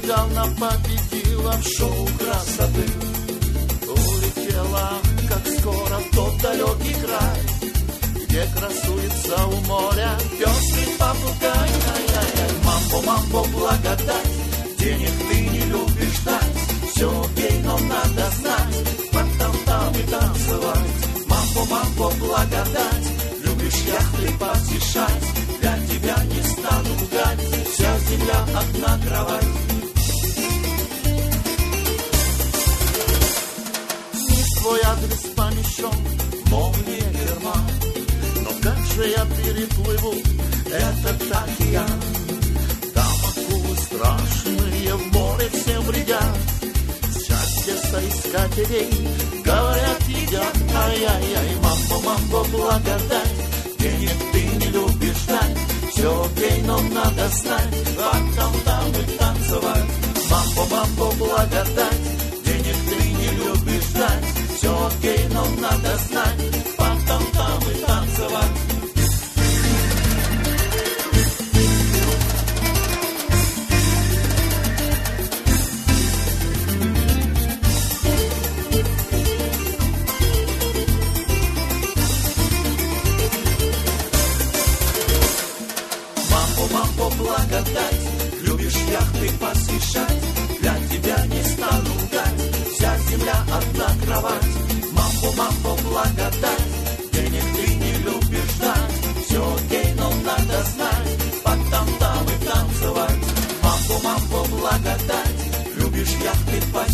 она победила в шоу красоты. Улетела, как скоро, в тот далекий край, где красуется у моря пестрый попугай. Мамбо, мамбо, благодать, денег ты не любишь дать. Все окей, но надо знать, потом-там и танцевать. Мамбо, мамбо, благодать, любишь яхты посещать. Для тебя не стану лгать, вся земля одна кровать. Твой адрес помещен, мол, не ферма. Но как же я переплыву этот океан? Там акулы страшные в море все вредят. Счастье соискателей, говорят, едят. Ай-яй-яй, мамбо, мамбо, благодать, денег ты не любишь дать. Все окей, но надо знать, потом-там и танцевать. Мамбо, мамбо, благодать, денег ты не любишь дать. Все окей, но надо знать, потом-там и танцевать. Мамбо, мамбо, благодать, любишь яхты посещать. Для тебя не стану лгать, вся земля одна кровать. Мамбо, мамбо, благодать, денег ты не любишь дать. Все окей, но надо знать, потом-там и танцевать. Мамбо, мамбо, благодать, любишь яхты посещать.